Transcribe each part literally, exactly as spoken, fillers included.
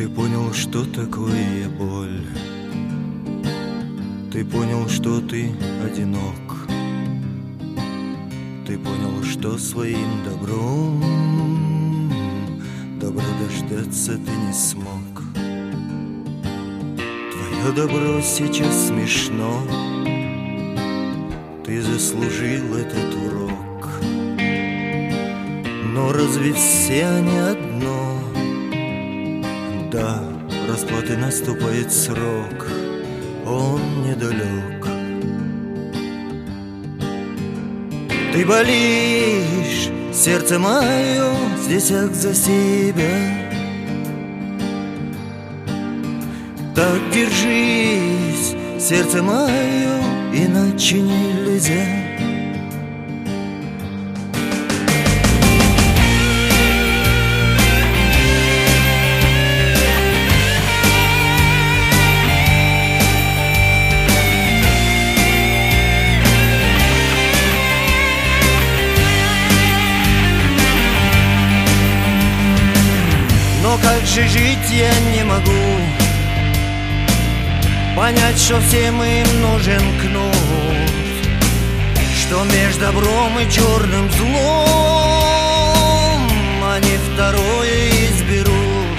Ты понял, что такое боль. Ты понял, что ты одинок. Ты понял, что своим добром добра дождаться ты не смог. Твое добро сейчас смешно. Ты заслужил этот урок. Но разве все они одно? Да, расплаты наступает срок. Он недалек. Ты болишь, сердце мое, здесь ах за себя. Так держись, сердце мое, иначе нельзя. Но как же жить я не могу, понять, что всем им нужен кнут, что между добром и черным злом они второе изберут.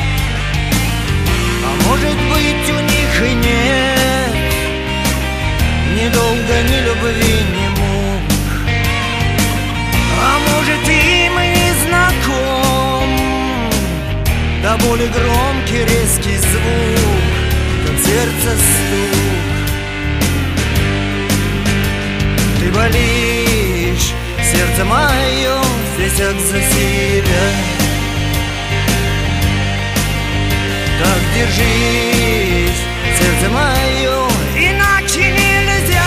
А может быть, у них и нет ни долга, ни любви, ни мук. А может, им и не знаком до боли громкий резкий звук, как сердце стук. Ты болишь, сердце мое, здесь ах за себя. Так держись, сердце мое, иначе нельзя.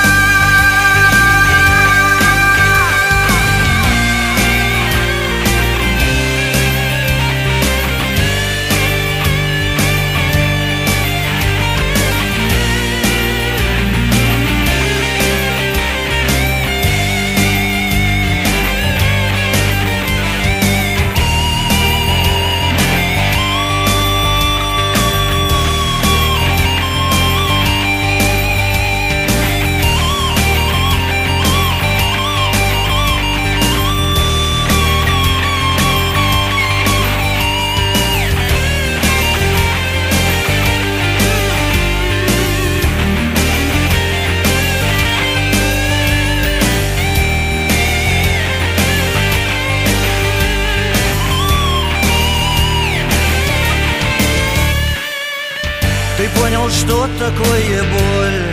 Ты понял, что такое боль.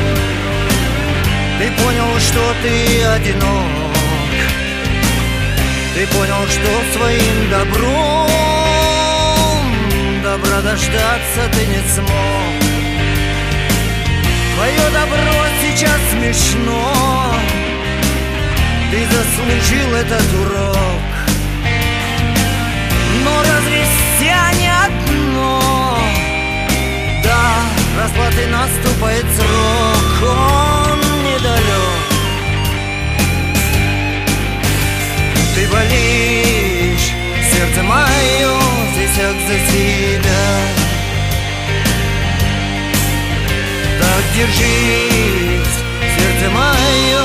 Ты понял, что ты одинок. Ты понял, что своим добром добра дождаться ты не смог. Твое добро сейчас смешно. Ты заслужил этот урок. Но разве все не одно? Да, расплаты наступает срок, он недалек. Ты болишь, сердце мое, здесь ах за себя. Так держись, сердце мое,